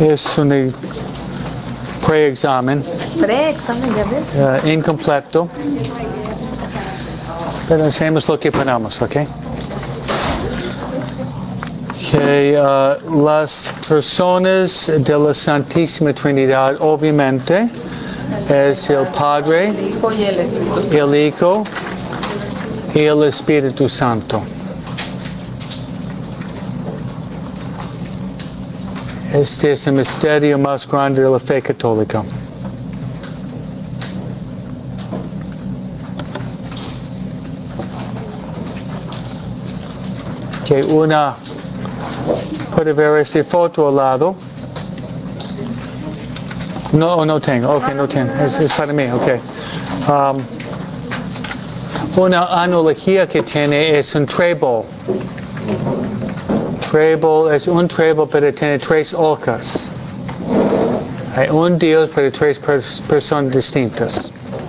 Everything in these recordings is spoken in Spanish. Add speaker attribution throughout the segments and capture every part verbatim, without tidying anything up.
Speaker 1: Es un pre-examen.
Speaker 2: Pre-examen, ya ves.
Speaker 1: Uh, incompleto. Pero hacemos lo que podamos, ¿ok? Que uh, las personas de la Santísima Trinidad, obviamente, es el Padre, el Hijo y el Espíritu Santo. Este es el misterio más grande de la fe católica. Que una puede ver esta foto al lado. No, no tengo. Ok, no tengo. Es, es para mí. Ok. Um, una analogía que tiene es un trébol. Trébol es un trébol, pero tiene tres hojas. Hay un Dios, pero tres pers- personas distintas.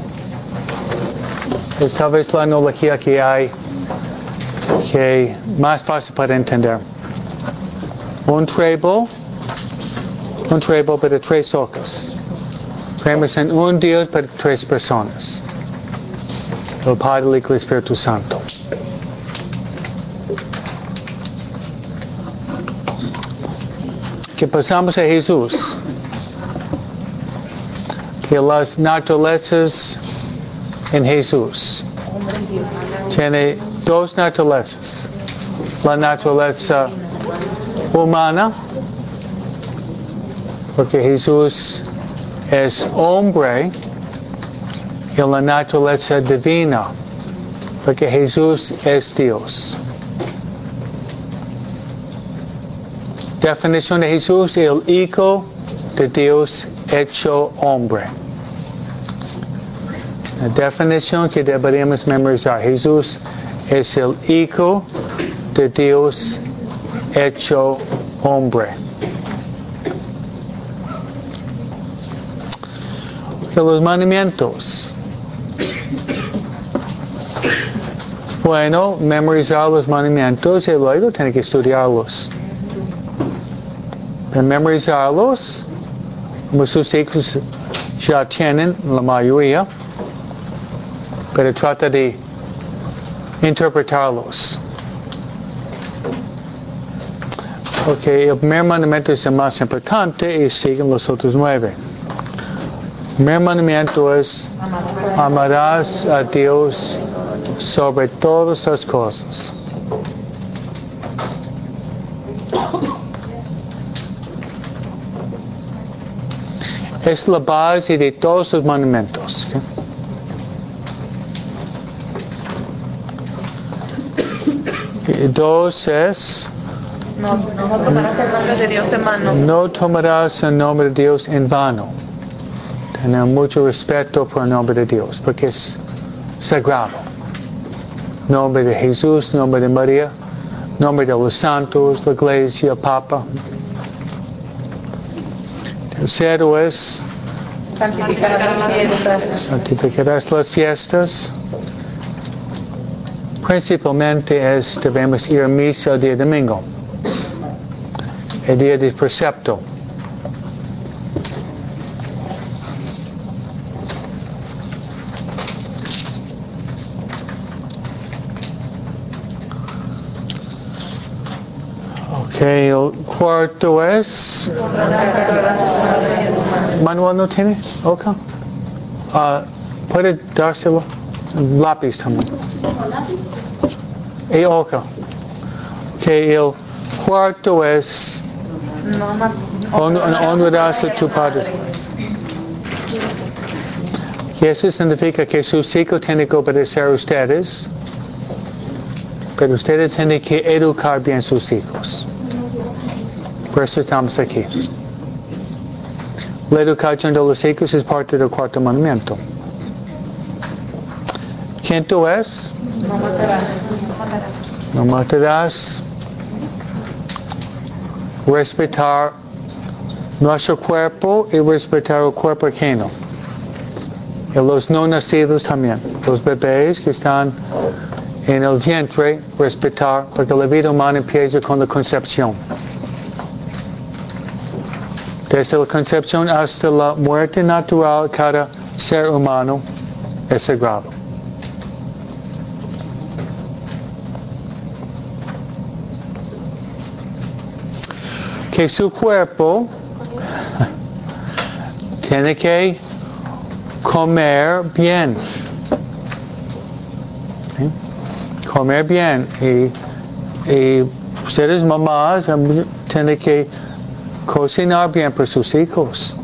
Speaker 1: Es tal vez la analogía que hay que más fácil para entender. Un trébol, un trébol, pero tres hojas. Creemos en un Dios, pero tres personas. El Padre, el Hijo y el Espíritu Santo. Que pasamos a Jesús. Que las naturalezas en Jesús. Tiene dos naturalezas. La naturaleza humana, porque Jesús es hombre, y la naturaleza divina, porque Jesús es Dios. Definición de Jesús: el Hijo de Dios hecho hombre. La definición que deberíamos memorizar: Jesús es el Hijo de Dios hecho hombre. Que los mandamientos. Bueno, memorizar los mandamientos y luego tiene que estudiarlos. Para memorizarlos, muchos hijos ya tienen, la mayoría, pero trata de interpretarlos. Ok, el primer mandamiento es el más importante y siguen los otros nueve. El primer mandamiento es: amarás a Dios sobre todas las cosas. Es la base de todos los mandamientos. ¿Okay? Y dos es:
Speaker 2: No, no tomarás el nombre de Dios en vano.
Speaker 1: no tomarás el nombre de Dios en vano. Tener mucho respeto por el nombre de Dios, porque es sagrado. Nombre de Jesús, nombre de María, nombre de los santos, la iglesia, el Papa. Tercero es:
Speaker 2: Santificarás las fiestas.
Speaker 1: santificarás las fiestas. Principalmente es: debemos ir a misa el día domingo, el día del precepto. Ok, el cuarto es... Manuel no tiene? Ok. Uh, ¿Puede dárselo? Lápiz también. Y ok. Ok, el cuarto es... honrarás a tu padre. Y eso significa que sus hijos tienen que obedecer a ustedes, pero ustedes tienen que educar bien a sus hijos. Por eso estamos aquí. La educación de los hijos es parte del cuarto mandamiento. Quinto es:
Speaker 2: No matarás.
Speaker 1: no matarás. Respetar nuestro cuerpo y respetar el cuerpo ajeno. Y los no nacidos también. Los bebés que están en el vientre, respetar, porque la vida humana empieza con la concepción. Desde la concepción hasta la muerte natural, cada ser humano es sagrado. Que su cuerpo tiene que comer bien. ¿Sí? Comer bien. Y, y ustedes mamás tienen que cocinar bien para sus hijos.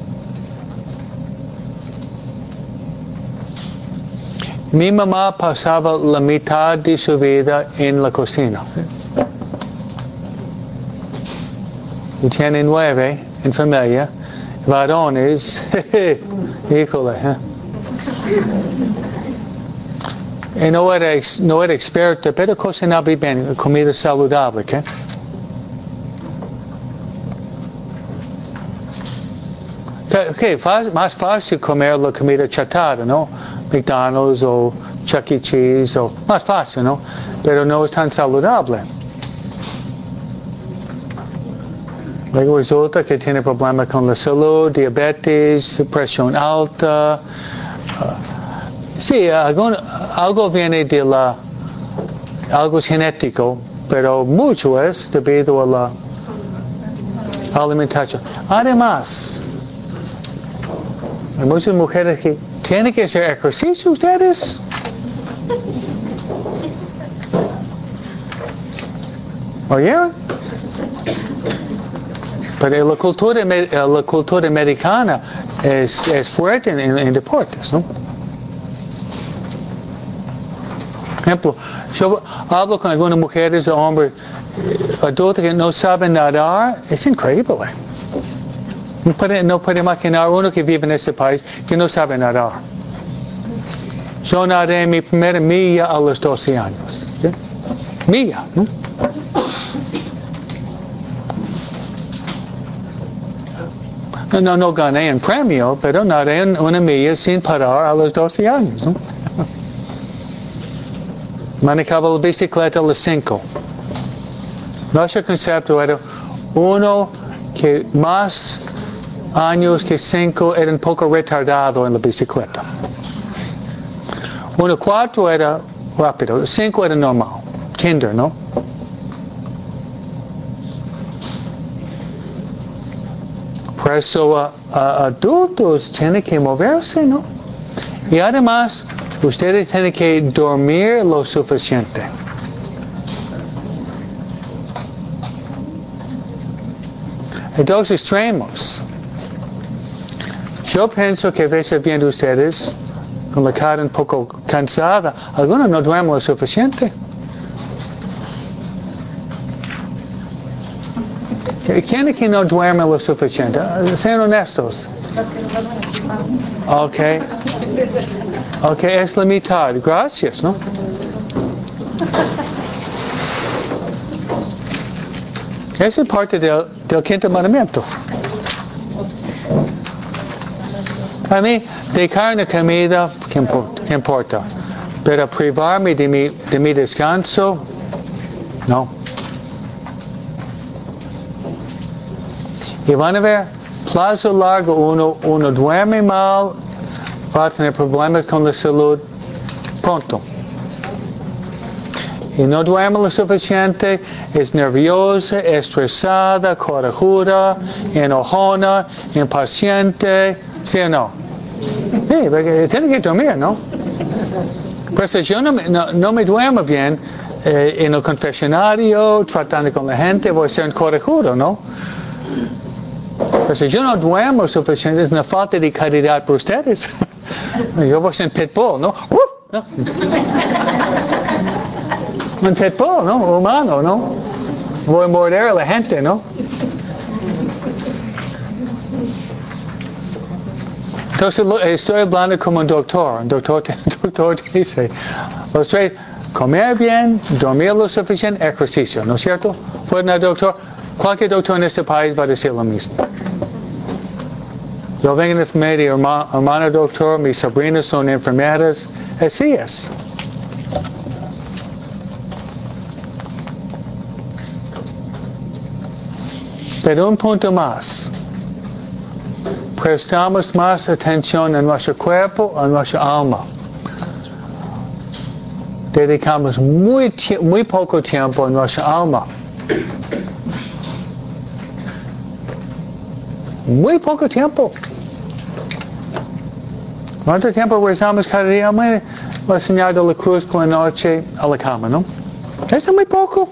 Speaker 1: Mi mamá pasaba la mitad de su vida en la cocina. Y tiene nueve en familia, varones, híjole. ¿eh? Y no era, no era experta, pero cocinaba bien, comida saludable. ¿okay? Okay, más fácil comer la comida chatarra, ¿no? McDonald's o Chuck E. Cheese, o más fácil, ¿no? Pero no es tan saludable. Luego resulta que tiene problemas con la salud, diabetes, presión alta. Uh, sí, algo, algo viene de la, algo es genético, pero mucho es debido a la alimentación. Además, hay muchas mujeres que tienen que hacer ejercicio ustedes. ¿Oyeron? Pero la cultura, la cultura americana es, es fuerte en, en deportes, ¿no? Por ejemplo, yo hablo con algunas mujeres o hombres adultos que no saben nadar, es increíble. No puede, no puede imaginar uno que vive en este país que no sabe nadar. Yo nadé mi primera milla a los doce años. ¿Sí? Milla, ¿no? No, no gané un premio, pero nadé una milla sin parar a los doce años. ¿no? Manejaba la bicicleta a los cinco. Nuestro concepto era uno que más años que cinco era un poco retardado en la bicicleta. Uno cuatro era rápido, cinco era normal, kinder, ¿no? Por eso uh, uh, adultos tienen que moverse, ¿no? Y además, ustedes tienen que dormir lo suficiente. Hay dos extremos. Yo pienso que a veces viendo ustedes con la cara un poco cansada, algunos no duermen lo suficiente. ¿Quién aquí no duerme lo suficiente? Sean honestos. Ok. Ok, es la mitad. Gracias, ¿no? Esa es parte del, del quinto mandamiento. A mí, dejar una comida, ¿qué importa? ¿Qué importa? Pero privarme de mi, de mi descanso, no. Y van a ver, plazo largo, uno, uno duerme mal, va a tener problemas con la salud pronto. Y no duerme lo suficiente, es nerviosa, estresada, corajuda, enojona, impaciente, ¿sí o no? Sí, porque tiene que dormir, ¿no? Pues yo no me, no, no me duermo bien eh, en el confesionario, tratando con la gente, voy a ser un corajudo, ¿no? Pues yo no duermo suficiente, es una falta de calidad para ustedes. Yo voy a ser un pitbull, ¿no? ¡Uh! ¿no? Un pitbull, ¿no? Humano, ¿no? Voy a morder a la gente, ¿no? Entonces estoy hablando como un doctor. Un doctor, un doctor dice, los tres, comer bien, dormir lo suficiente, ejercicio, ¿no es cierto? Fuera el doctor, cualquier doctor en este país va a decir lo mismo. Yo vengo de familia, hermano, hermano doctor, mis sobrinos son enfermeras, así es. Pero un punto más. prestamos más atención a nuestro cuerpo, a nuestra alma. Dedicamos muy, muy poco tiempo a nuestra alma. Muy poco tiempo. ¿Cuánto tiempo rezamos cada día? La señal de la cruz por la noche a la cama, ¿no? Eso es muy poco.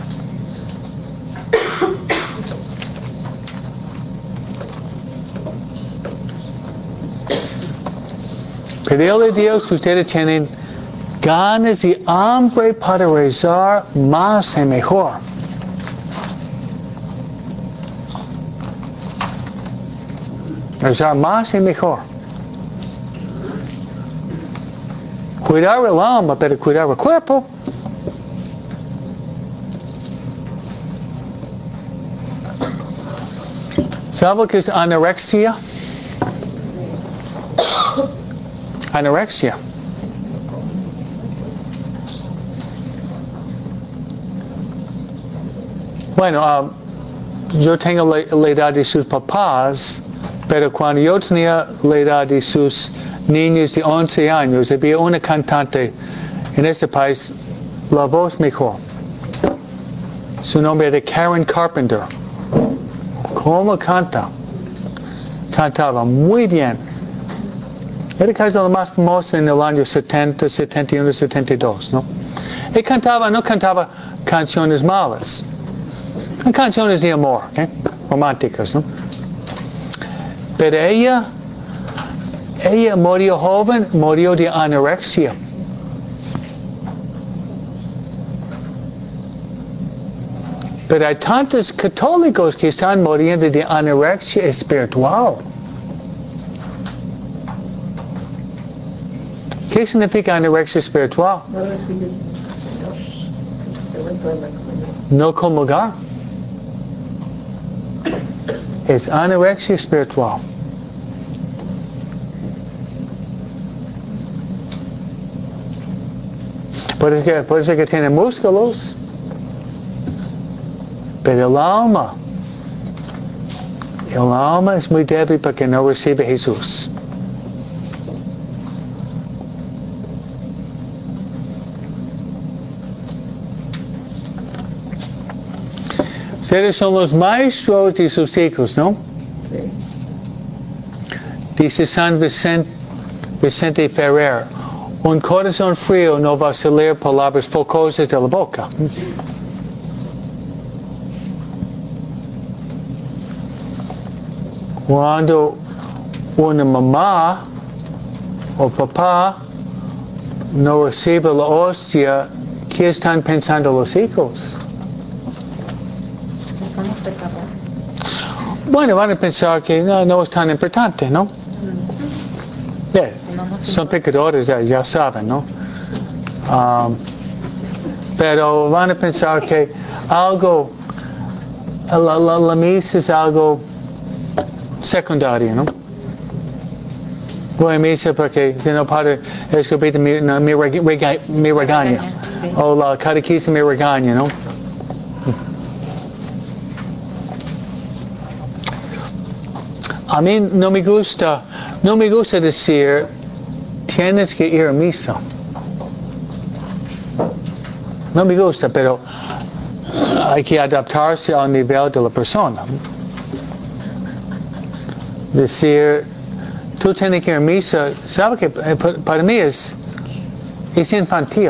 Speaker 1: Pedirle a Dios que ustedes tienen ganas y hambre para rezar más y mejor. Rezar más y mejor. Cuidar el alma, pero cuidar el cuerpo. ¿Sabe lo que es anorexia? Anorexia. Bueno, uh, yo tengo la, la edad de sus papás, pero cuando yo tenía la edad de sus niños de once años, había una cantante en este país, la voz mejor. Su nombre era Karen Carpenter. ¿Cómo canta? Cantaba muy bien. Era casi la más famosa en el año setenta, setenta y uno, setenta y dos, ¿no? Y cantaba, no cantaba canciones malas. Canciones de amor, ¿eh? Románticas, ¿no? Pero ella, ella murió joven, murió de anorexia. Pero hay tantos católicos que están muriendo de anorexia espiritual. ¿Qué significa anorexia espiritual? No comulgar. Es anorexia espiritual. Puede que, puede ser que tiene músculos, pero el alma, el alma es muy débil porque no recibe a Jesús. Ustedes son los maestros de sus hijos, ¿no? Sí. Dice San Vicente, Vicente Ferrer, un corazón frío no va a salir palabras focosas de la boca. Cuando una mamá o papá no recibe la hostia, ¿qué están pensando los hijos? Bueno, van a pensar que no, no es tan importante, ¿no? Yeah, son pecadores, ya, ya saben, ¿no? Um, pero van a pensar que algo, la, la, la misa es algo secundario, ¿no? Voy a misa porque si no padre escupite mi, no, mi, rega, mi regaña, sí. O la catequista me regaña, ¿no? A mí no me gusta, no me gusta decir, tienes que ir a misa. No me gusta, pero hay que adaptarse al nivel de la persona. Decir, tú tienes que ir a misa, ¿sabe que para mí es, es infantil?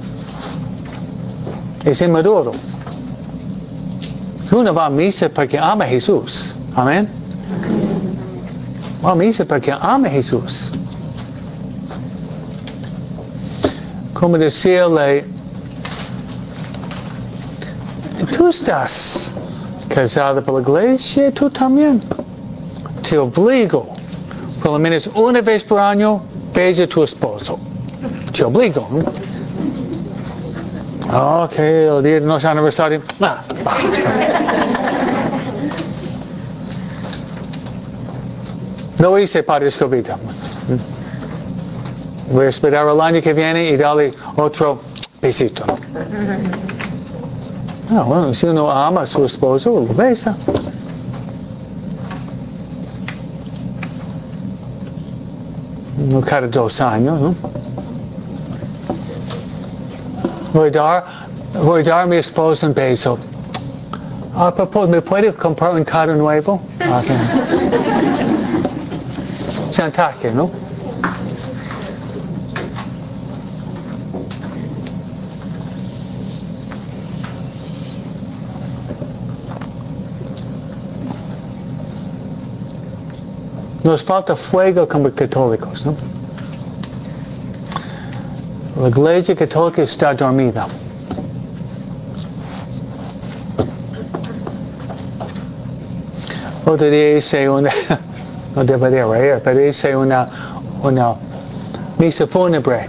Speaker 1: Es inmaduro. Uno va a misa porque ama a Jesús. Amén. Va a misa porque ama a Jesús. Como decirle, tú estás casado por la iglesia, tú también. Te obligo, por lo menos una vez por año, besa a tu esposo. Te obligo. Ok, el día de nuestro aniversario. Ah, no hice Padre Escobita. Voy a esperar el año que viene y darle otro besito. No, bueno, si uno ama a su esposo, lo besa. cada dos años, ¿no? Voy a dar, voy a dar a mi esposa un beso. A propósito, ¿me puede comprar un carro nuevo? Okay. Chantaje, ¿no? Nos falta fuego como católicos, ¿no? La iglesia católica está dormida. Otro día hice una, no debería reír, pero hice una, una misa fúnebre.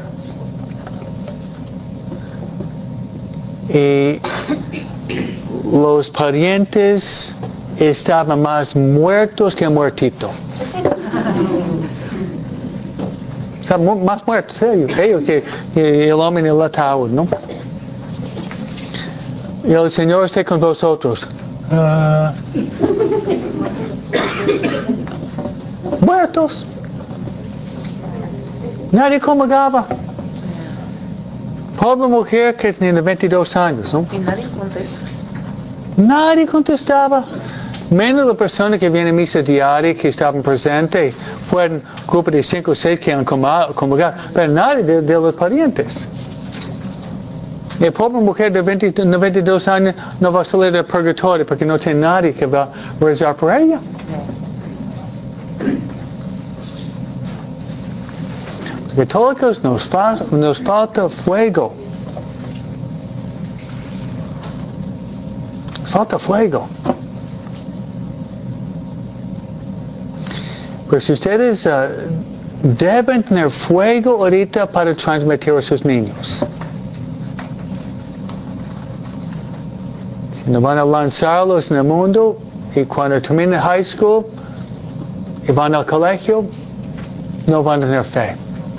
Speaker 1: Y los parientes estaban más muertos que muertitos. Estaban más muertos ellos, ellos que, que el hombre en el ataúd, ¿no? Y el Señor esté con vosotros. Uh, muertos. Nadie comulgaba. Pobre mujer que tenía veintidós años, ¿no?
Speaker 2: Y nadie contesta.
Speaker 1: Nadie contestaba. Menos la persona que viene a misa diaria, que estaban presentes, fueron un grupo de cinco o seis que han comulgado, pero nadie de, de los parientes. Y la pobre mujer de veinte, noventa y dos años no va a salir del purgatorio porque no tiene nadie que va a rezar por ella. Los católicos nos, fa, nos falta fuego. Falta fuego. Pues ustedes uh, deben tener fuego ahorita para transmitir a sus niños. Si no van a lanzarlos en el mundo y cuando terminen high school y van al colegio, no van a tener fe.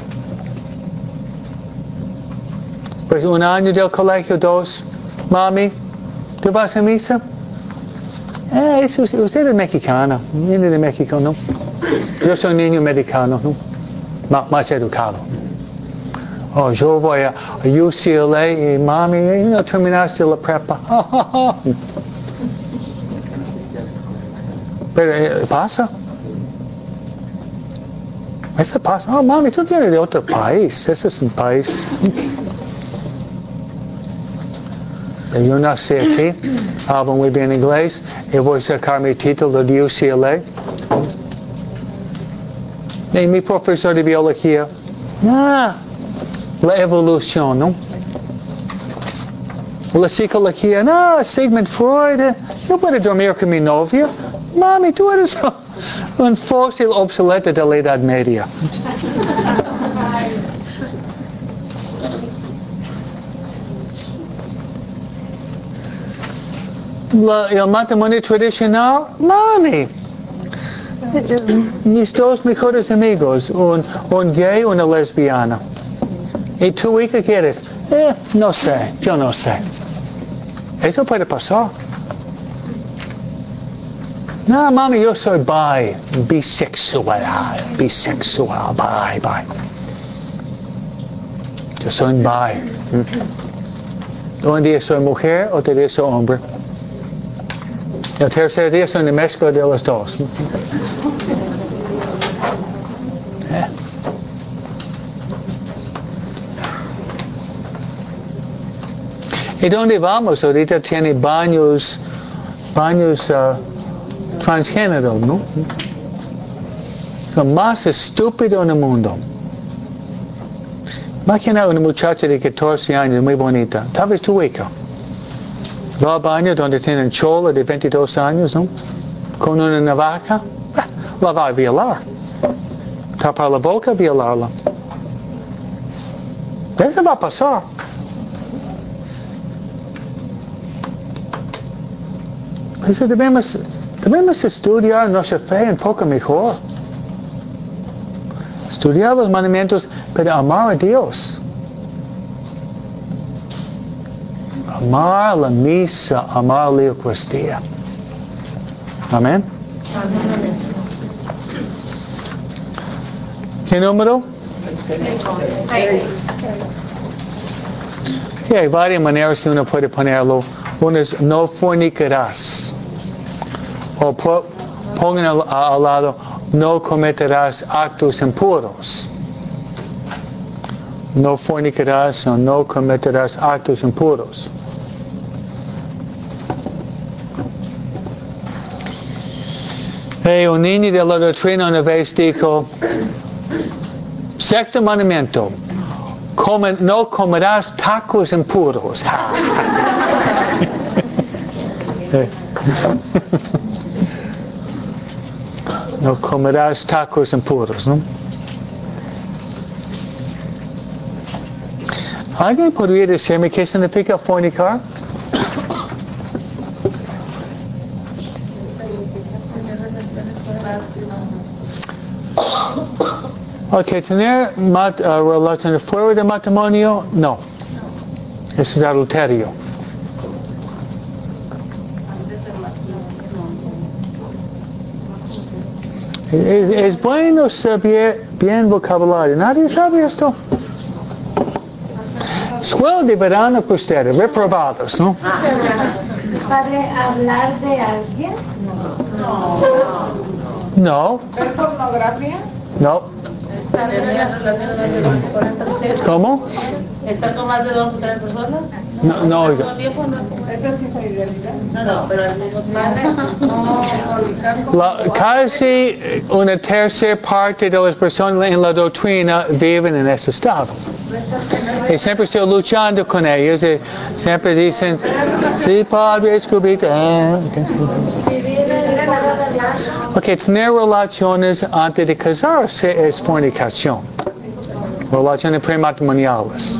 Speaker 1: Pues un año del colegio, dos, mami, ¿tú vas a misa? Eh, eso, usted es mexicana, viene de México, ¿no? Yo soy un niño americano, ¿no? M- más educado. Oh, yo voy a, a U C L A y mami, no terminaste la prepa. Pero eh, pasa. Eso pasa. Oh, mami, tú vienes de otro país. Ese es un país. Yo nací aquí, hablo muy bien inglés y voy a sacar mi título de U C L A. Y mi profesor de biología, ah, la evolución, ¿no? La psicología, no, Sigmund Freud, yo puedo dormir con mi novia. Mami, tú eres un fósil obsoleto de la Edad Media. La, el matrimonio tradicional, mami. Mis dos mejores amigos, un, un gay y una lesbiana. ¿Y tu hija quieres? Eh, no sé, yo no sé. Eso puede pasar. No, mami, yo soy bi, bisexual, bisexual, bi, bi. Yo soy un bi. Un día soy mujer, otro día soy hombre. El tercer día soy una mezcla de los dos. ¿Eh? ¿Y dónde vamos? Ahorita tiene baños, baños uh, transgénero, ¿no? Son más estúpidos en el mundo. Imagina una muchacha de catorce años, muy bonita, tal vez tu hija. Va al baño donde tienen chola de veintidós años, ¿no? Con una navaja, la va a violar. Tapar la boca, violarla. Eso va a pasar. Eso debemos, debemos estudiar nuestra fe un poco mejor. Estudiar los mandamientos, pero amar a Dios. Amar la misa, amar la Eucaristía. Amén. Ok, ¿Qué número? Y hay varias maneras que uno puede ponerlo. Una es no fornicarás. O po, pongan al, al lado, no cometerás actos impuros. No fornicarás o no cometerás actos impuros. Hey, un niño de la doctrina una vez dijo, sexto mandamiento, come, no comerás tacos impuros. No comerás tacos impuros, ¿no? ¿Alguien podría decirme qué significa fornicar? Ok, tener mat, uh, relaciones fuera de matrimonio, no. Eso es adulterio. Es, es bueno saber bien vocabulario. ¿Nadie sabe esto? Escuela de verano para ustedes, reprobados, ¿no?
Speaker 3: ¿Padre, hablar de alguien?
Speaker 2: No.
Speaker 1: No.
Speaker 2: ¿Ver pornografía?
Speaker 1: No. ¿Cómo?
Speaker 2: ¿Estar con más de dos o tres personas?
Speaker 1: No, no oigo.
Speaker 2: ¿Eso es infidelidad? No, no, pero al mismo tiempo.
Speaker 1: La, casi una tercera parte de las personas en la doctrina viven en ese estado. Y siempre estoy luchando con ellos y siempre dicen, sí, padre, escobita. Ah, okay. Ok, tener relaciones antes de casarse es fornicación. Relaciones prematrimoniales.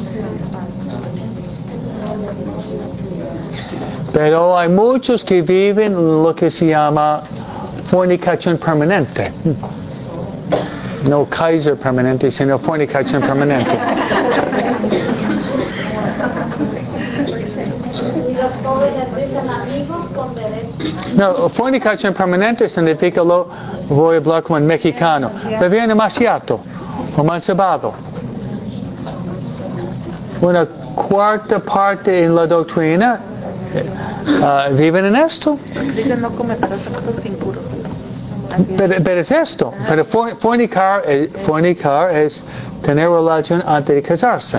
Speaker 1: Pero hay muchos que viven lo que se llama fornicación permanente. No Kaiser permanente, sino fornicación permanente. No, fornicación permanente significa, lo voy a hablar como en mexicano, beber demasiado o mancebado. Una cuarta parte en la doctrina uh, viven en esto.
Speaker 2: Dicen no cometerás actos impuros.
Speaker 1: Pero, pero es esto. Pero for, fornicar, es, fornicar es tener relación antes de casarse.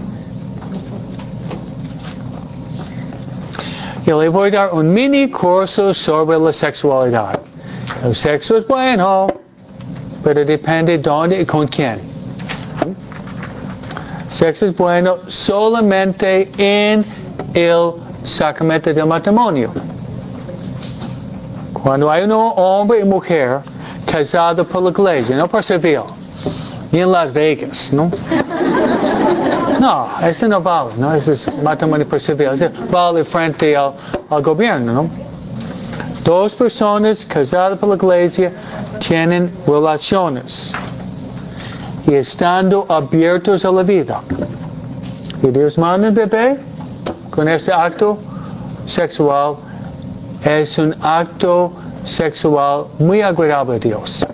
Speaker 1: Yo le voy a dar un mini curso sobre la sexualidad. El sexo es bueno, pero depende dónde y con quién. Sexo es bueno solamente en el sacramento del matrimonio. Cuando hay un hombre y mujer casados por la iglesia, no por civil, ni en Las Vegas, ¿no? No, ese no vale, ¿no? Ese es matrimonio por civil, ese vale frente al, al gobierno, ¿no? Dos personas casadas por la iglesia tienen relaciones y estando abiertos a la vida. Y Dios manda un bebé con ese acto sexual. Es un acto sexual muy agradable a Dios.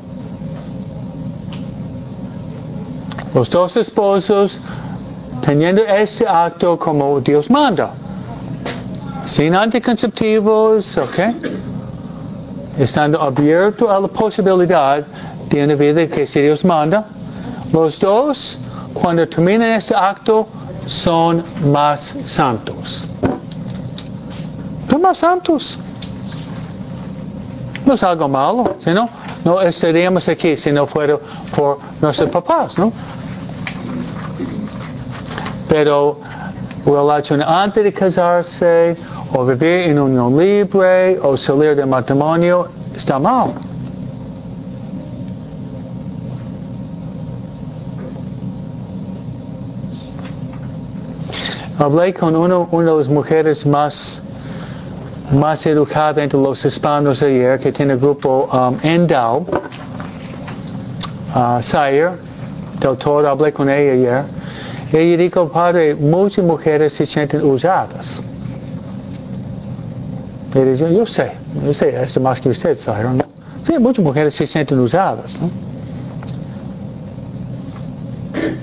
Speaker 1: Los dos esposos teniendo este acto como Dios manda. Sin anticonceptivos, ¿ok? Estando abierto a la posibilidad de una vida que si Dios manda. Los dos, cuando terminan este acto, son más santos. Son más santos. No es algo malo, sino no estaríamos aquí si no fuera por nuestros papás, ¿no? Pero relación antes de casarse, o vivir en unión libre, o salir del matrimonio, está mal. Hablé con uno, una de las mujeres más más educada entre los hispanos ayer, que tiene el grupo um, Endau, uh, Sayer, del todo, hablé con ella ayer. Ella dijo, padre, muchas mujeres se sienten usadas. Y yo, yo sé, yo sé, esto más que usted, Sayer, ¿no? Sí, muchas mujeres se sienten usadas, ¿no?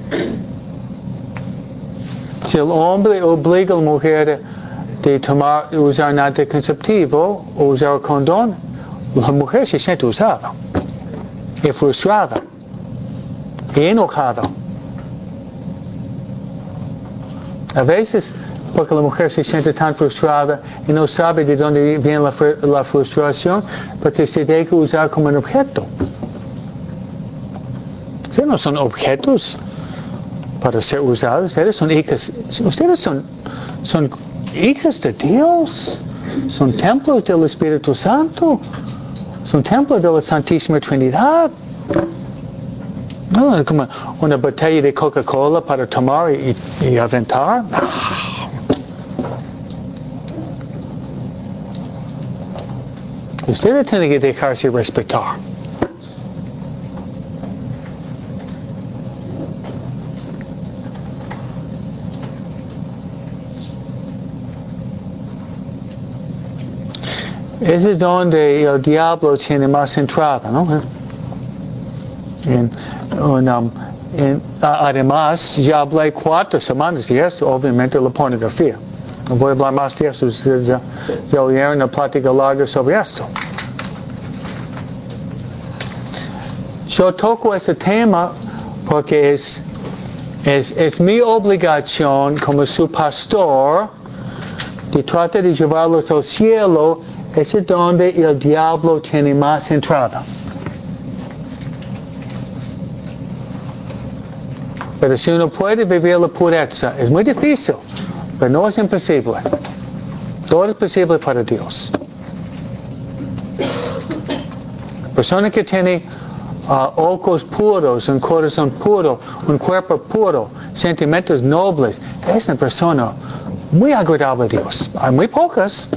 Speaker 1: Si el hombre obliga a la mujer de tomar, usar un anticonceptivo o usar el condón, la mujer se siente usada y frustrada y enojada. A veces, porque la mujer se siente tan frustrada y no sabe de dónde viene la, la frustración, porque se deja usar como un objeto. Ustedes no son objetos para ser usados, ustedes son hijas, ustedes son, son hijas de Dios, son templos del Espíritu Santo, son templos de la Santísima Trinidad. No es como una botella de Coca-Cola para tomar y, y aventar. Ustedes tienen que dejarse respetar. Ese es donde el diablo tiene más entrada, ¿no? En, en, um, en, además, ya hablé cuatro semanas de eso, obviamente la pornografía. No voy a hablar más de eso, ustedes ya, ya oyeron una plática larga sobre esto. Yo toco ese tema porque es, es, es mi obligación como su pastor de tratar de llevarlos al cielo. Ese es donde el diablo tiene más entrada. Pero si uno puede vivir la pureza, es muy difícil, pero no es imposible. Todo es posible para Dios. Persona que tiene uh, ojos puros, un corazón puro, un cuerpo puro, sentimientos nobles, es una persona muy agradable a Dios. Hay muy pocas.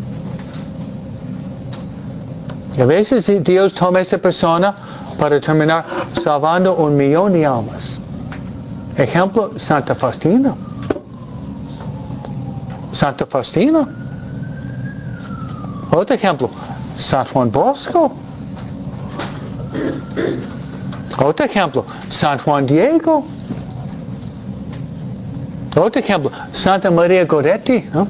Speaker 1: Y a veces Dios toma a esa persona para terminar salvando un millón de almas. Ejemplo, Santa Faustina. Santa Faustina. Otro ejemplo, San Juan Bosco. Otro ejemplo, San Juan Diego. Otro ejemplo, Santa María Goretti. ¿No?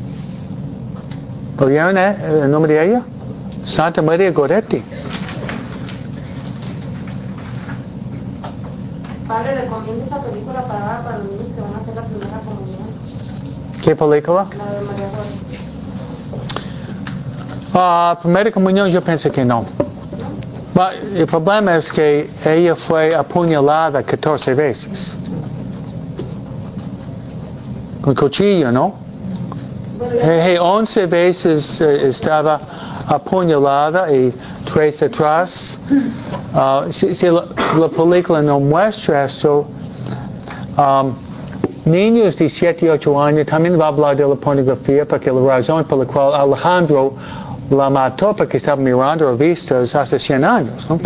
Speaker 1: ¿Oyeron el nombre de ella? Santa María Goretti.
Speaker 2: Padre, recomienda esta película para, para los niños que van a hacer la primera comunión.
Speaker 1: ¿Qué película?
Speaker 2: La de María Jorge.
Speaker 1: Ah, primera comunión yo pensé que no. But el problema es que ella fue apuñalada catorce veces. Con cuchillo, ¿no? Hey, hey, once veces eh, estaba apuñalada y tres atrás. Uh, si, si la, la película no muestra esto, um, niños de siete y ocho años también va a hablar de la pornografía, porque la razón por la cual Alejandro la mató porque estaba mirando revistas hace cien años, ¿no?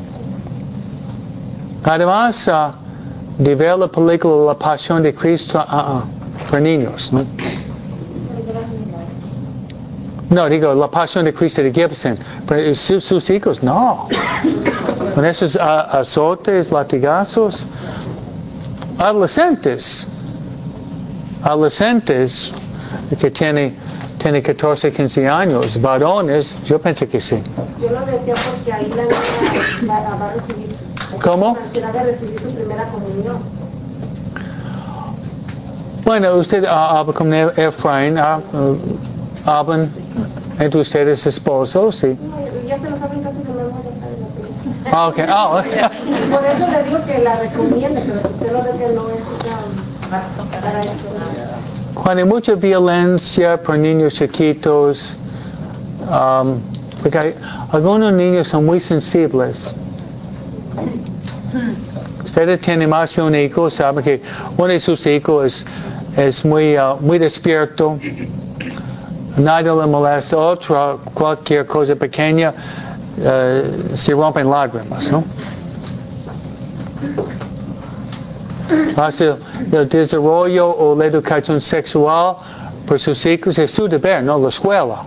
Speaker 1: Además uh, de ver la película La Pasión de Cristo uh, uh, para niños, ¿no? No, digo, La Pasión de Cristo de Gibson. Pero sus, sus hijos, no. Con esos uh, azotes, latigazos. Adolescentes. Adolescentes que tienen tiene catorce, quince años. Varones, yo pensé que sí.
Speaker 2: Yo lo decía porque ahí la niña va, va a recibir.
Speaker 1: ¿Cómo?
Speaker 2: Va a recibir su primera comunión.
Speaker 1: Bueno, usted uh, habla con Efraín, uh, uh, hablan entre ustedes esposos, sí.
Speaker 2: No, ya se lo saben casi que no vamos a estar en la película.
Speaker 1: Ah, ok. Oh, okay.
Speaker 2: Por eso le digo que la recomiende, pero usted lo ve que no es una, para eso.
Speaker 1: Cuando hay mucha violencia por niños chiquitos, um, porque hay, algunos niños son muy sensibles. Ustedes tienen más que un hijo, saben que uno de sus hijos es, es muy, uh, muy despierto, nadie le molesta, otra, cualquier cosa pequeña, uh, se rompen lágrimas, ¿no? Hace el desarrollo o la educación sexual por sus hijos es su deber, no la escuela.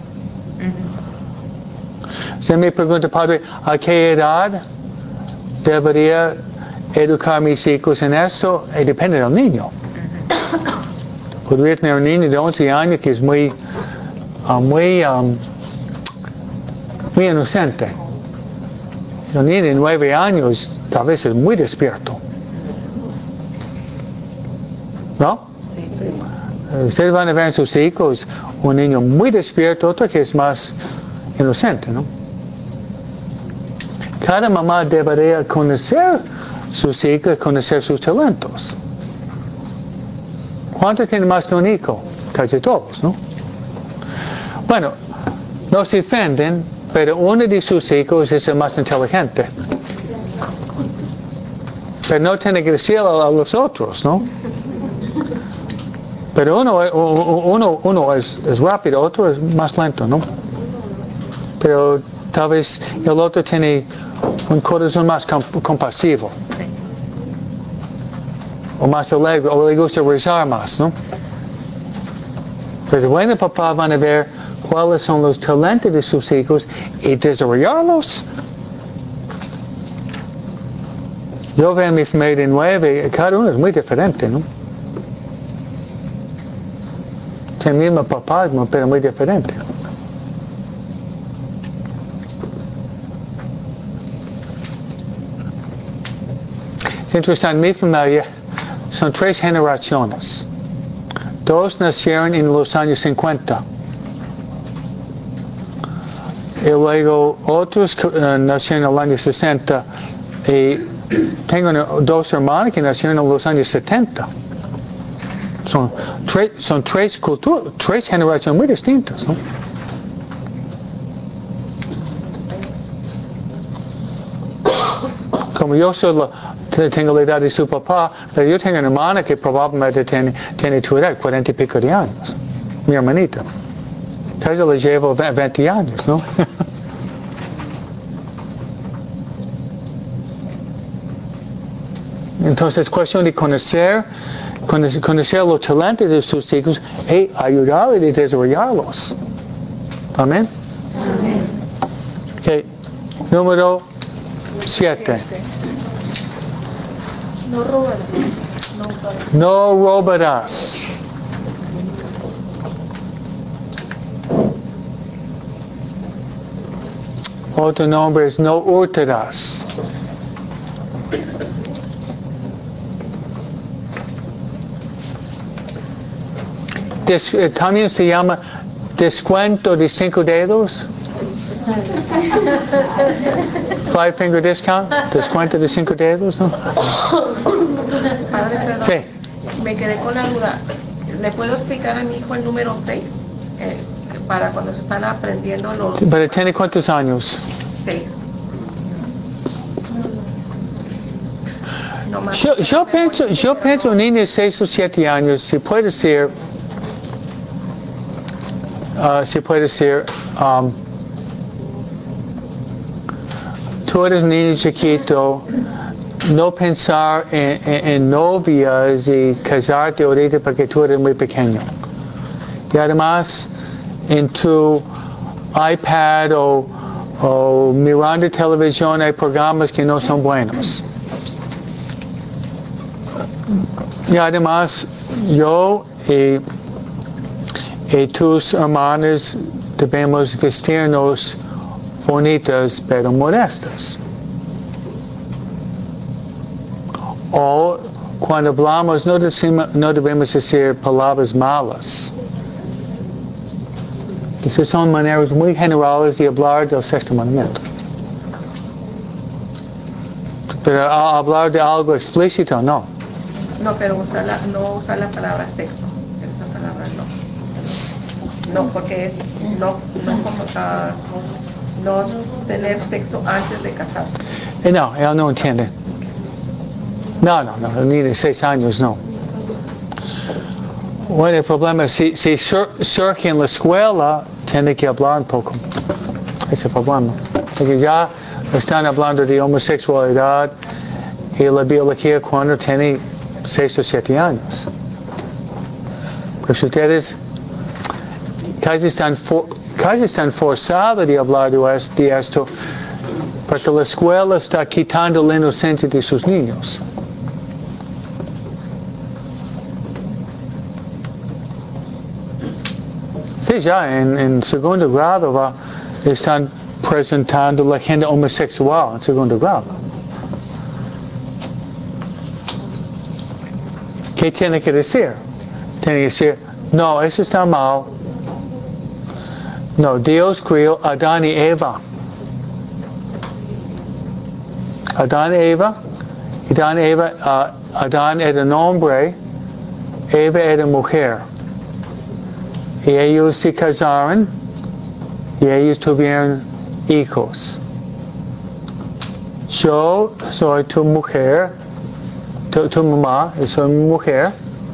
Speaker 1: Se me pregunta, padre, ¿a qué edad debería educar a mis hijos en eso, y depende del niño. Podría tener un niño de once años que es muy, uh, muy, um, muy inocente. Un niño de nueve años tal vez es muy despierto. ¿No? Sí, sí. Ustedes van a ver en sus hijos un niño muy despierto, otro que es más inocente, ¿no? Cada mamá debería conocer sus hijos, conocer sus talentos. ¿Cuántos tienen más que un hijo? Casi todos, ¿no? Bueno, no se ofenden, pero uno de sus hijos es el más inteligente. Pero no tiene que decirlo a los otros, ¿no? Pero uno, uno, uno es, es rápido, otro es más lento, ¿no? Pero tal vez el otro tiene un corazón más comp- compasivo. O más alegre, o le gusta rezar más, ¿no? Pero bueno, papá van a ver cuáles son los talentos de sus hijos y desarrollarlos. Yo veo a mi familia de nueve, cada uno es muy diferente, ¿no? El mismo papá, pero muy diferente. Es interesante, mi familia son tres generaciones. Dos nacieron en los años cincuenta. Y luego otros uh, nacieron en los años sesenta. Y tengo dos hermanos que nacieron en los años setenta. Son, tre- son tres culturas, tres generaciones muy distintas, ¿no? Como yo solo tengo la edad de su papá, pero yo tengo una hermana que probablemente tiene, tiene tu edad, cuarenta y pico de años. Mi hermanita. Casi le llevo veinte años, ¿no? Entonces es cuestión de conocer, conocer, conocer los talentos de sus hijos y ayudarles a desarrollarlos. Amén. Amén. Okay. Número siete.
Speaker 2: No robarás.
Speaker 1: No robarás. Otro nombre es no hurtarás. Des, eh, también se llama descuento de cinco dedos. Five finger discount. Descuento de cinco dedos, ¿no?
Speaker 4: Padre, perdón.
Speaker 1: Sí.
Speaker 4: Me quedé con la duda. ¿Le puedo explicar a mi hijo el número seis? Eh, para cuando se están aprendiendo los...
Speaker 1: ¿Pero tiene cuántos años?
Speaker 4: seis. No más.
Speaker 1: Yo, yo pienso, yo pienso un niño de seis o siete años, si puede ser, uh, si puede ser, um, tú eres un niño chiquito, no pensar en, en, en novias y casarte ahorita porque tú eres muy pequeño. Y además, en tu iPad o, o mirando televisión hay programas que no son buenos. Y además, yo y, y tus hermanos debemos vestirnos bonitas pero modestas. O cuando hablamos no, decimos, no debemos decir palabras malas. Esas son maneras muy generales de hablar del sexto mandamiento. Pero al hablar de algo explícito, no.
Speaker 4: No, pero usar la, no usar la palabra sexo. Esa palabra no. No, porque es no, no, uh, no tener sexo antes de casarse.
Speaker 1: Eh, no, él no entiende. No, no, no, ni de seis años, no. Bueno, el problema es si, si sur, surge en la escuela, tiene que hablar un poco. Ese es el problema. Porque ya están hablando de homosexualidad y la biología cuando tiene seis o siete años. Pues ustedes casi están, for, casi están forzados de hablar de esto Porque la escuela está quitando la inocencia de sus niños. Sí, ya en, en segundo grado va, están presentando la agenda homosexual en segundo grado. ¿Qué tiene que decir? Tiene que decir, no, eso está mal. No, Dios creó a Adán y Eva. Adán y Eva, Adán y Eva, uh, Adán era hombre, Eva era mujer. Y ellos se casaron y ellos tuvieron hijos. Yo soy tu mujer, tu, tu mamá, yo soy mi mujer,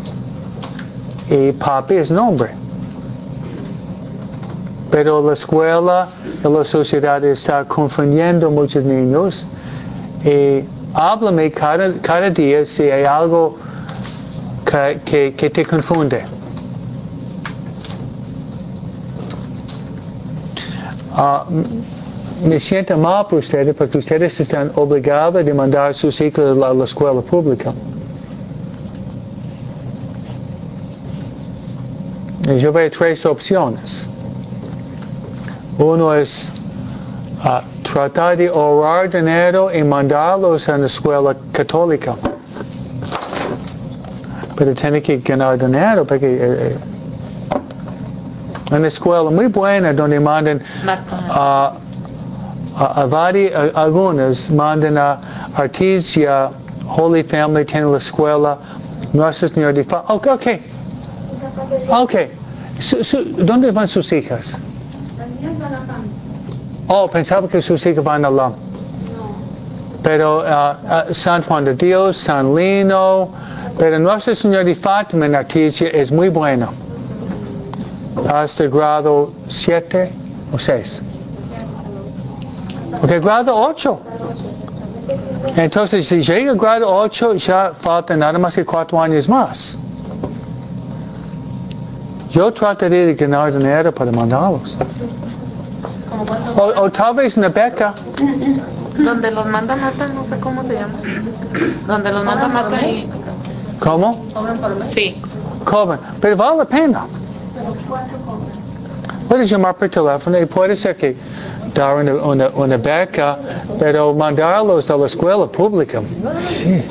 Speaker 1: y papi es un hombre. Pero la escuela y la sociedad está confundiendo a muchos niños. Y háblame cada, cada día si hay algo que, que, que te confunde. Uh, me siento mal por ustedes porque ustedes están obligados a mandar a sus hijos a la, la escuela pública. Y yo veo tres opciones. Uno es uh, tratar de ahorrar dinero y mandarlos a la escuela católica. Pero tiene que ganar dinero porque eh, una escuela muy buena donde mandan a, a, a varias, algunas mandan a Artesia, Holy Family, tiene la escuela Nuestra Señora de Fátima. Ok, ok. Okay. Su, su, ¿Dónde van sus hijas? Oh, pensaba que sus hijas van a la... Pero uh, uh, San Juan de Dios, San Lino, pero Nuestra Señora de Fátima en Artesia es muy buena. Hasta grado siete o seis. Ok, grado ocho. Entonces, si llega a grado ocho, ya falta nada más que cuatro años más. Yo trataría de ganar dinero para mandarlos. O, o tal vez una beca.
Speaker 5: Donde los manda Marta, no sé cómo se llama. Donde los manda Marta y...
Speaker 1: ¿Cómo?
Speaker 5: Sí.
Speaker 1: Cobran. Pero vale la pena. Puedes llamar por teléfono y puede ser que dar una, una, una beca, pero mandarlos a la escuela pública. Sí.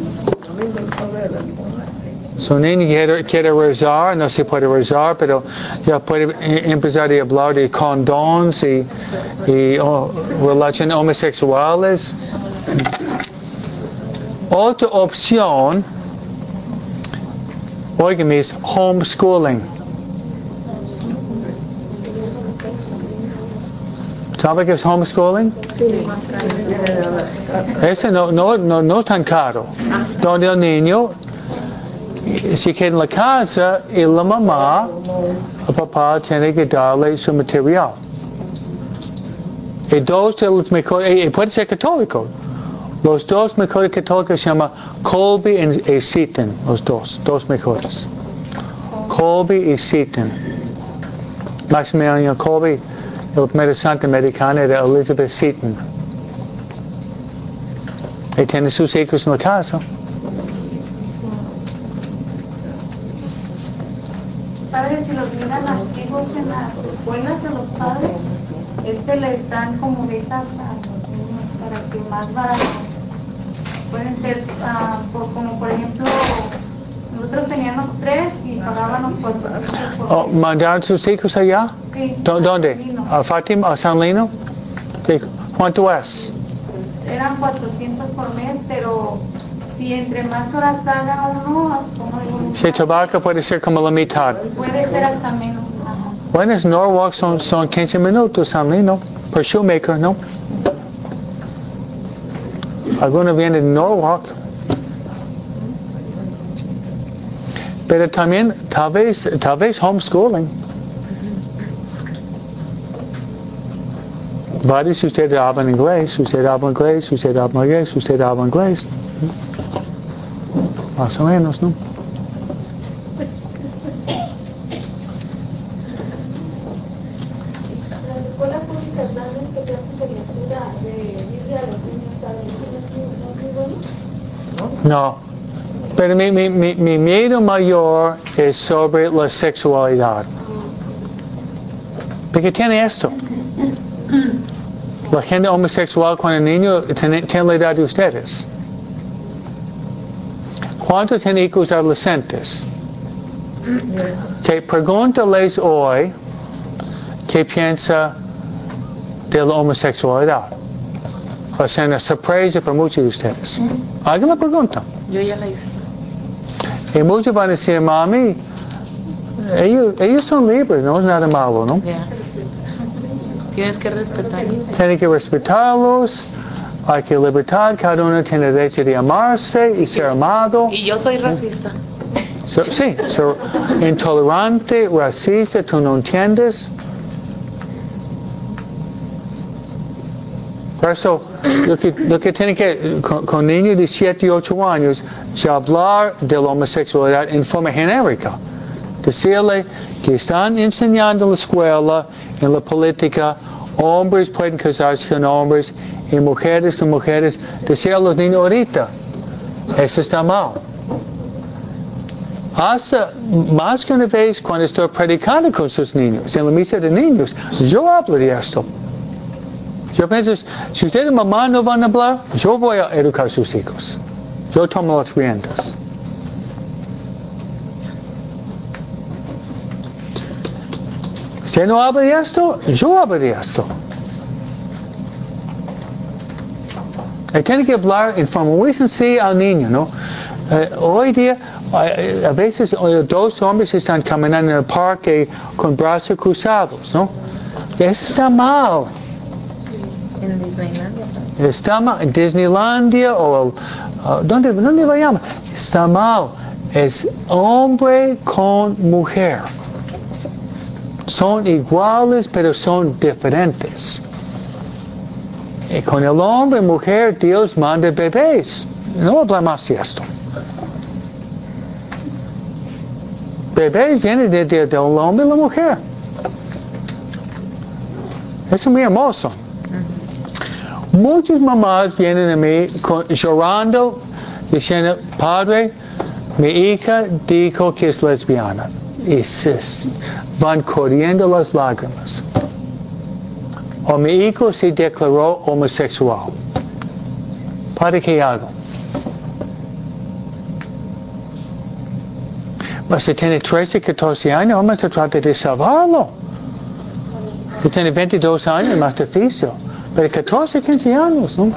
Speaker 1: Su niño quiere, quiere rezar, no se puede rezar, pero ya puede empezar a hablar de condones y, y oh, relaciones homosexuales. Otra opción, oigan, es homeschooling. ¿Sabe qué es homeschooling? Sí. Ese no, no, no, no es tan caro. Donde el niño se queda en la casa y la mamá, el papá tiene que darle su material. Y dos de los mejores, y puede ser católico. Los dos mejores católicos se llaman Colby y Seaton, los dos, dos mejores. Colby y Seaton. Maximilian Colby, el primer santo americano era Elizabeth Seaton. Y tiene sus hijos en la casa.
Speaker 3: Padres, si los miran activos en las escuelas a los padres, es que les dan como becas a los niños para que más barato. Pueden ser, uh, por, como por ejemplo, nosotros teníamos tres y pagábamos cuatrocientos por
Speaker 1: Oh, ¿mandaron sus hijos allá?
Speaker 3: Sí.
Speaker 1: ¿Dónde? ¿A Fátima? ¿A San Lino? ¿Cuánto es?
Speaker 3: Eran cuatrocientos por mes, pero si entre más horas haga uno, como digo,
Speaker 1: Si trabaja puede ser como la mitad.
Speaker 3: puede ser hasta menos. Ajá.
Speaker 1: Bueno, es Norwalk, son, son quince minutos, San Lino, por Shoemaker, ¿no? Algunos vienen de Norwalk. Pero también, tal vez, tal vez homeschooling. Varios de ustedes hablan inglés, usted habla inglés, usted habla inglés, usted habla inglés. Más o menos, ¿no?
Speaker 2: Las escuelas públicas dan este clases de lectura de
Speaker 1: No. Pero mi, mi, mi, mi miedo mayor es sobre la sexualidad. Porque tiene esto. La gente homosexual cuando niño tiene, tiene la edad de ustedes. ¿Cuántos tienen hijos adolescentes? Que pregúntales hoy qué piensa de la homosexualidad. Va a ser una sorpresa para muchos de ustedes. Hagan la pregunta.
Speaker 5: Yo ya la hice.
Speaker 1: Y muchos van a decir, mami, ellos, ellos son libres, no es nada malo, ¿no?
Speaker 5: Yeah. Tienes que respetarlos.
Speaker 1: Tienen que respetarlos, hay que libertar, cada uno tiene derecho de amarse y ser amado.
Speaker 5: Y yo soy racista.
Speaker 1: So, sí, so, intolerante, racista, tú no entiendes. Por eso, lo que, lo que tiene que, con, con niños de siete y ocho años, ya hablar de la homosexualidad en forma genérica. Decirle que están enseñando en la escuela, en la política, hombres pueden casarse con hombres y mujeres con mujeres. Decir a los niños ahorita, eso está mal. Hasta más que una vez cuando estoy predicando con sus niños, en la misa de niños, yo hablo de esto. Yo pienso, si ustedes mamá no van a hablar, yo voy a educar a sus hijos. Yo tomo las riendas. ¿Usted no habla de esto? Yo hablo de esto. Y tiene que hablar en forma muy sencilla al niño, ¿no? Uh, hoy día, uh, a veces uh, dos hombres están caminando en el parque con brazos cruzados, ¿no? Eso está mal.
Speaker 5: En Disneylandia.
Speaker 1: Está mal. En Disneylandia o uh, ¿dónde, dónde vayamos? Está mal. Es hombre con mujer. Son iguales, pero son diferentes. Y con el hombre y mujer, Dios manda bebés. No hablamos más de esto. Bebés vienen de, de, de un hombre y la mujer. Eso es muy hermoso. Muchas mamás vienen a mí con, llorando, diciendo, Padre, mi hija dijo que es lesbiana. Y se van corriendo las lágrimas. O mi hijo se declaró homosexual. ¿Para qué hago? Pues si tiene trece, catorce años, vamos a tratar de salvarlo. Si tiene veintidós años, es más difícil. Pero catorce, quince años, ¿no?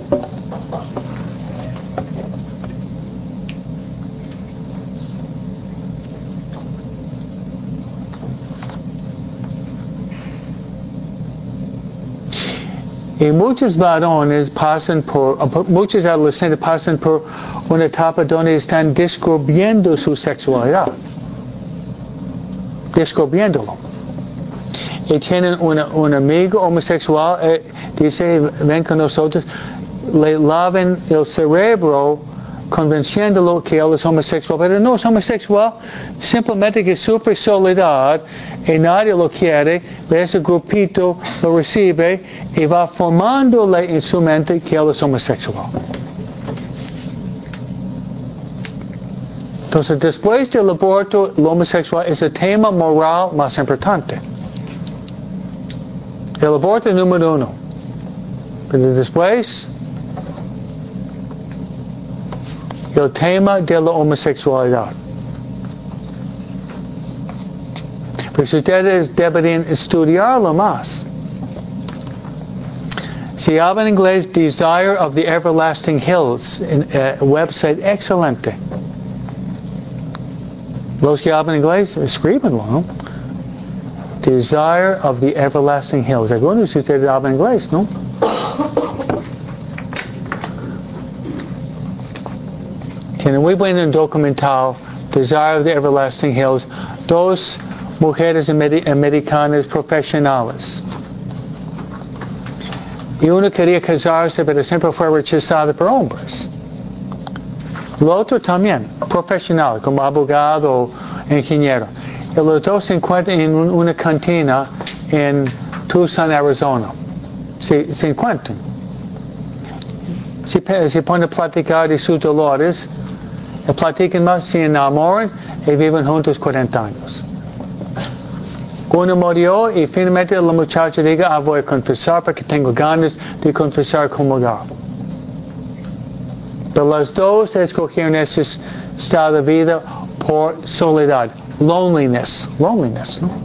Speaker 1: Y muchos varones pasan por, muchos adolescentes pasan por una etapa donde están descubriendo su sexualidad. Descubriéndolo. Y tienen una, un amigo homosexual, eh, dice, ven con nosotros, le lavan el cerebro convenciéndolo que él es homosexual, pero no es homosexual, simplemente que sufre soledad y nadie lo quiere, pero ese grupito lo recibe y va formándole en su mente que él es homosexual. Entonces, después del aborto, el homosexual es el tema moral más importante. El aborto es número uno. Pero después, el tema de la homosexualidad. Pues ustedes deberían estudiarlo más. Si hablan inglés, Desire of the Everlasting Hills, un uh, website excelente. Los que hablan inglés, escríbenlo, ¿no? Desire of the Everlasting Hills. Algunos de ustedes hablan inglés, ¿no? Tiene muy buen documental, Desire of the Everlasting Hills. Dos mujeres americanas profesionales. Y una quería casarse, pero siempre fue rechazada por hombres. El otro también, profesional, como abogado o ingeniero. Y los dos se encuentran en una cantina en Tucson, Arizona. Se, se encuentran. se, se pone a platicar de sus dolores, y platican más, se enamoran y viven juntos cuarenta años. Uno murió y finalmente la muchacha diga, ah, voy a confesar porque tengo ganas de confesar como yo. Pero las dos escogieron ese estado de vida por soledad, loneliness, loneliness, ¿no?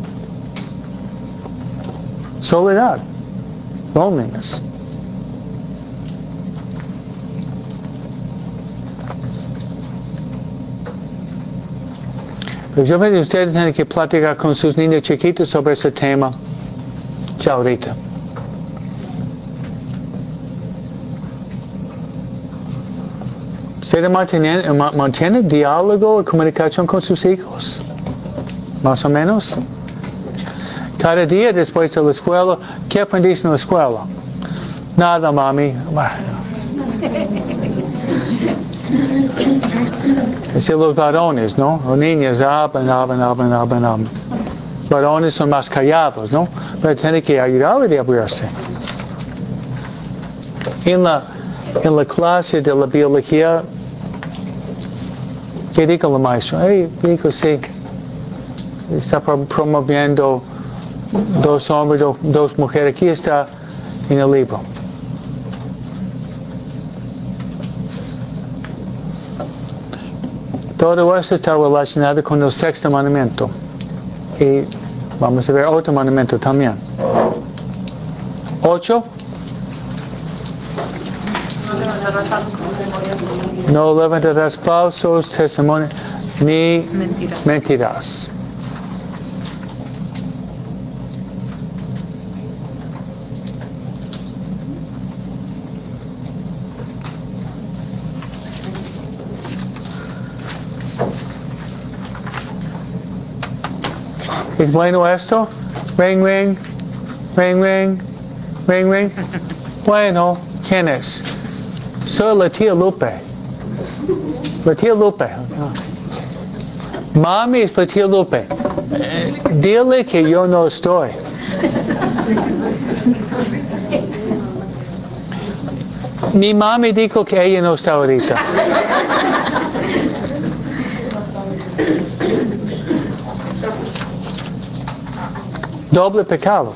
Speaker 1: Soledad, loneliness. Pero yo veo que ustedes tienen que platicar con sus niños chiquitos sobre ese tema ya ahorita. Ustedes mantienen, mantienen diálogo y comunicación con sus hijos. Más o menos. Cada día después de la escuela, ¿qué aprendiste en la escuela? Nada, mami. Es de los varones, ¿no? Los niños hablan, hablan, hablan, hablan, hablan. Varones son más callados, ¿no? Pero tienen que ayudarle a abrirse. En la, en la clase de la biología, ¿qué dijo el maestro? Hey, dijo, sí, está promoviendo dos hombres, do, dos mujeres. Aquí está en el libro. Todo esto está relacionado con el sexto mandamiento. Y vamos a ver otro mandamiento también. Ocho. No levantarás falsos testimonios ni
Speaker 5: Mentiras.
Speaker 1: mentirás. ¿Es bueno esto? Ring, ring, ring, ring, ring, ring. Bueno, ¿quién es? Soy la tía Lupe. La tía Lupe. Mami es la tía Lupe. Eh, dile que yo no estoy. Mi mami dijo que ella no está ahorita. Doble pecado.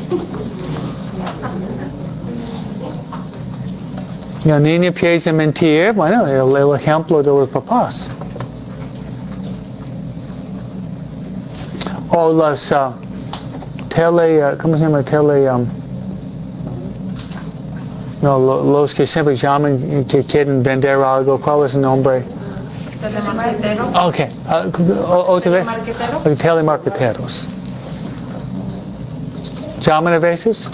Speaker 1: Y el niño empieza a mentir, bueno, el, el ejemplo de los papás. O las uh, tele, uh, ¿cómo se llama? Tele, um, no, lo, los que siempre llaman que quieren vender algo, ¿cuál es el nombre?
Speaker 3: Telemarquetero.
Speaker 1: Ok, uh, otra vez.
Speaker 3: Telemarquetero.
Speaker 1: Telemarqueteros. ¿Llaman a veces?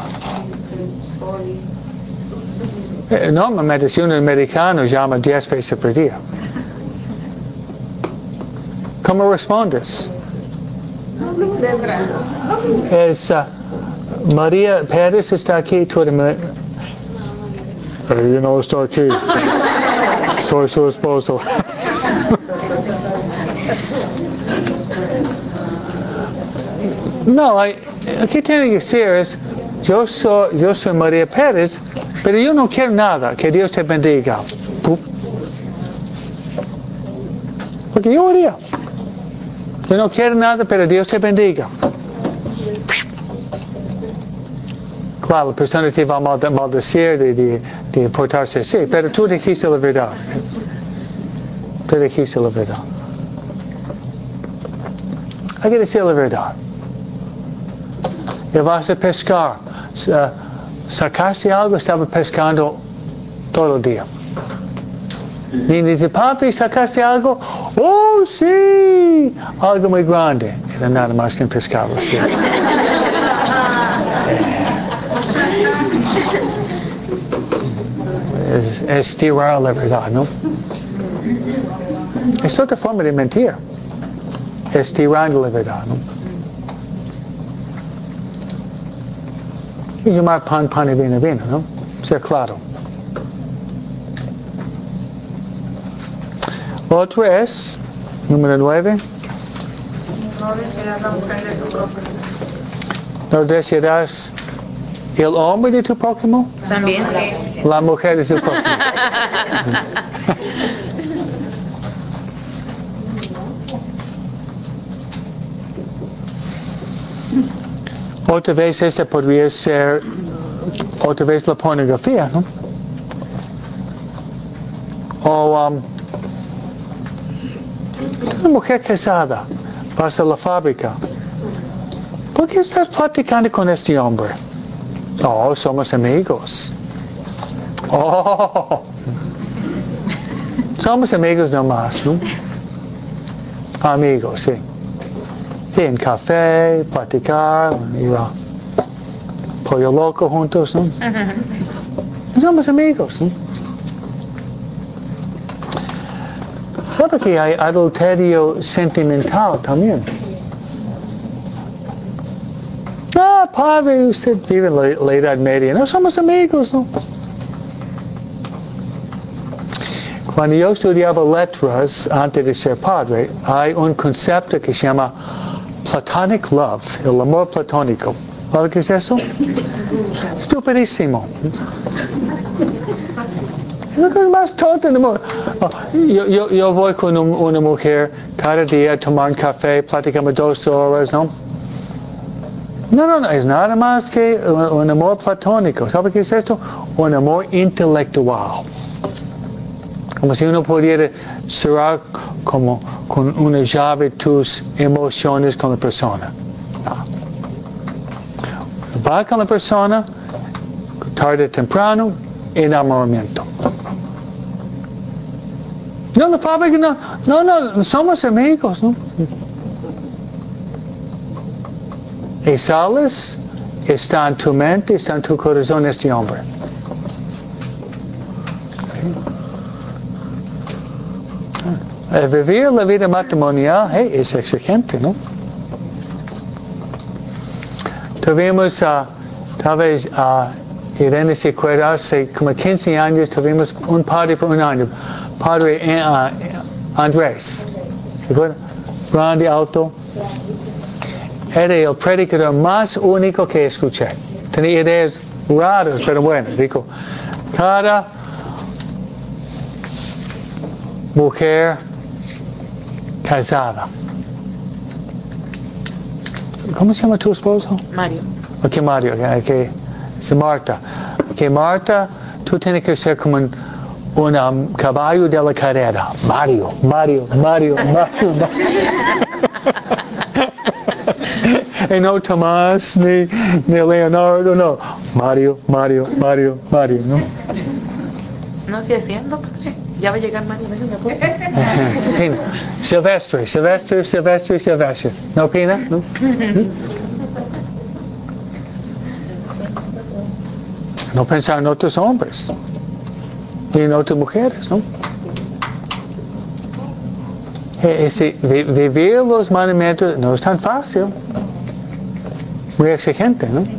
Speaker 1: Eh, normalmente si un americano llama diez veces por día. ¿Cómo respondes? Es uh, María Pérez está aquí, tú eres... Ella no está aquí. Soy su esposo. No, hay, aquí tiene que decir es, yo soy, yo soy María Pérez, pero yo no quiero nada, que Dios te bendiga. Porque yo haría. Yo no quiero nada, pero Dios te bendiga. Claro, la persona te va a maldecir de, de, de portarse así, pero tú dijiste la verdad. Tú dijiste la verdad. Hay que decir la verdad. Y vas a pescar. Sacaste algo, estaba pescando todo el día. Y dice, papi, ¿sacaste algo? ¡Oh, sí! Algo muy grande. Era nada más que un pescado, sí. Es, es tirar la verdad, ¿no? Es otra forma de mentir. Es tirando la verdad, ¿no? Y llamar pan, pan y vino, vino, ¿no? Ser claro. Otro es, número nueve.
Speaker 4: No desearás la mujer de tu prójimo.
Speaker 1: No desearás el hombre de tu prójimo.
Speaker 5: También.
Speaker 1: La mujer de su copia. Otra vez este podría ser, otra vez la pornografía, ¿no? O um, una mujer casada, vas a la fábrica. ¿Por qué estás platicando con este hombre? Oh, somos amigos. Oh, somos amigos nomás, ¿no? Amigos, sí. Sí, en café, platicar, ir a pollo loco juntos, ¿no? Somos amigos, ¿no? ¿Sabe que hay adulterio sentimental también? Ah, padre, usted vive en la, la Edad Media. No somos amigos, ¿no? Cuando yo estudiaba letras antes de ser padre, hay un concepto que se llama platonic love, el amor platónico. ¿Sabe qué es eso? Estupidísimo. Lo que es más tonto del mundo. Oh, yo, yo, yo voy con un, una mujer cada día a tomar un café, platicamos dos horas, ¿no? No, no, no, es nada más que un, un amor platónico. ¿Sabe qué es esto? Un amor intelectual. Como si uno pudiera cerrar como con una llave tus emociones con la persona. No. Va con la persona, tarde o temprano, enamoramiento. No, la fábrica no, no, no, somos amigos, ¿no? Y sales, está en tu mente, está en tu corazón este hombre. Eh, vivir la vida matrimonial, hey, es exigente, ¿no? Tuvimos, uh, tal vez, uh, Irene se acuerda, hace como quince años tuvimos un padre por un año, padre uh, Andrés, ¿se acuerda? Grande, alto. Era el predicador más único que escuché. Tenía ideas raras, pero bueno, dijo, cada mujer casada. ¿Cómo se llama tu esposo?
Speaker 5: Mario.
Speaker 1: Ok, Mario, que es Marta. Ok, Marta, tú tienes que ser como un, un um, caballo de la carrera. Mario, Mario, Mario, Mario, Mario. Y no Tomás, ni, ni Leonardo, no. Mario, Mario, Mario, Mario, ¿no?
Speaker 5: No estoy haciendo, padre. Ya va a llegar Mario, déjame acuerdo.
Speaker 1: Pina. Silvestre, Silvestre, Silvestre, Silvestre. ¿No, Pina? ¿No? No pensar en otros hombres y en otras mujeres, ¿no? Ese, vivir los mandamientos no es tan fácil, muy exigente, ¿no?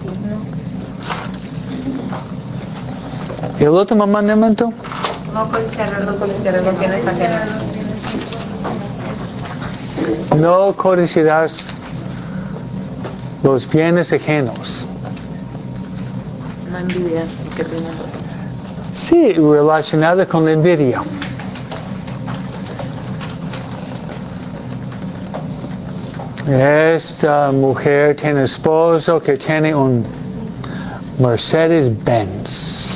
Speaker 1: ¿Y el último mandamiento?
Speaker 4: No codiciarás los codiciarás los bienes ajenos.
Speaker 1: No codiciarás los bienes ajenos.
Speaker 5: No envidias lo que tienen.
Speaker 1: Sí, relacionado con la envidia. Esta mujer tiene esposo que tiene un Mercedes-Benz.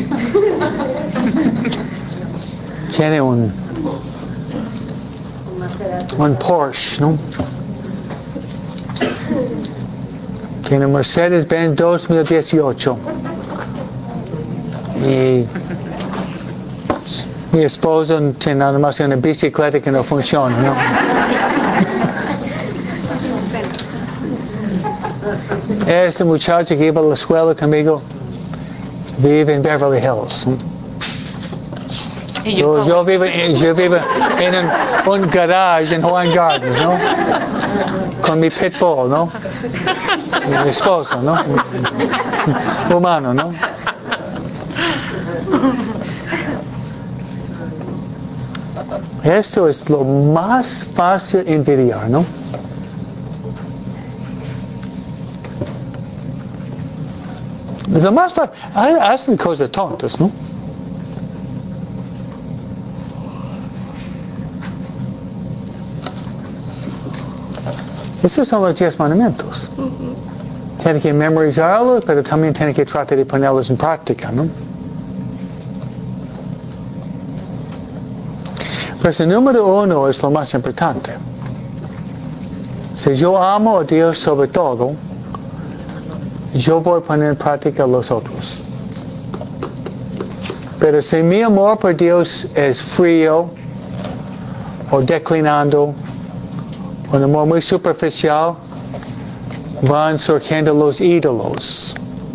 Speaker 1: Tiene un un Porsche, ¿no? Tiene un Mercedes-Benz dos mil dieciocho. Y mi esposo tiene nada más una bicicleta que no funciona, ¿no? Esta muchacha que iba a la escuela conmigo vive en Beverly Hills.
Speaker 5: Y yo,
Speaker 1: Yo, yo, vivo, yo vivo en un, un garage en Hawaiian Gardens, ¿no? Con mi pitbull, ¿no? Mi esposo, ¿no? Humano, ¿no? Esto es lo más fácil de envidiar, ¿no? Lo más fácil, hacen cosas tontas, ¿no? Esos son los diez mandamientos. Uh-huh. Tienen que memorizarlos, pero también tienen que tratar de ponerlos en práctica, ¿no? Pues el número uno es lo más importante. Si yo amo a Dios sobre todo, yo voy a poner en práctica los otros. Pero si mi amor por Dios es frío o declinando, un amor muy superficial, van surgiendo los ídolos.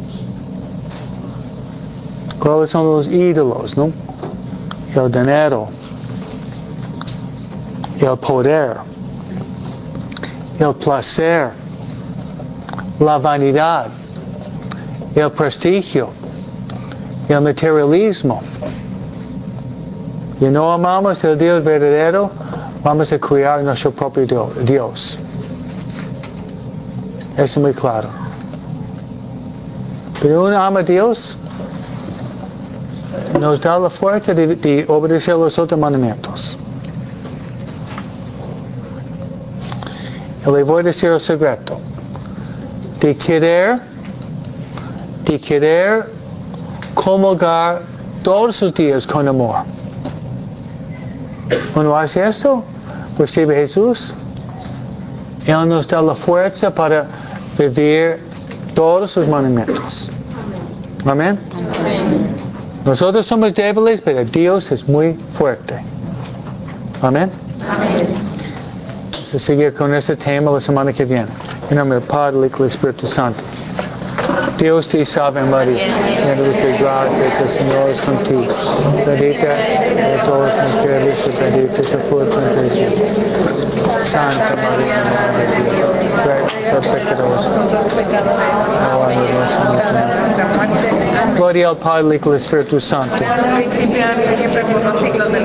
Speaker 1: ¿Cuáles son los ídolos, no? El dinero, el poder, el placer, la vanidad, el prestigio, el materialismo. Y no amamos el Dios verdadero, vamos a crear nuestro propio Dios. Eso es muy claro. Pero uno ama a Dios, nos da la fuerza de, de obedecer los otros mandamientos. Y le voy a decir el secreto. De querer, de querer comulgar todos los días con amor. Cuando hace esto, recibe a Jesús, Él nos da la fuerza para vivir todos sus mandamientos. Amén. Amén. Nosotros somos débiles, pero Dios es muy fuerte. Amén. Amén. Vamos a seguir con este tema la semana que viene. En nombre del Padre, del Hijo y del Espíritu Santo. Dios te salve María, llena de gracia, el Señor es contigo. Bendita de todas las mujeres y bendita es el fruto de tu vientre. Santa María, Madre de Dios, ruega por pecadores, ahora y en la hora de nuestra muerte. Gloria al Padre, al Hijo y al Espíritu Santo.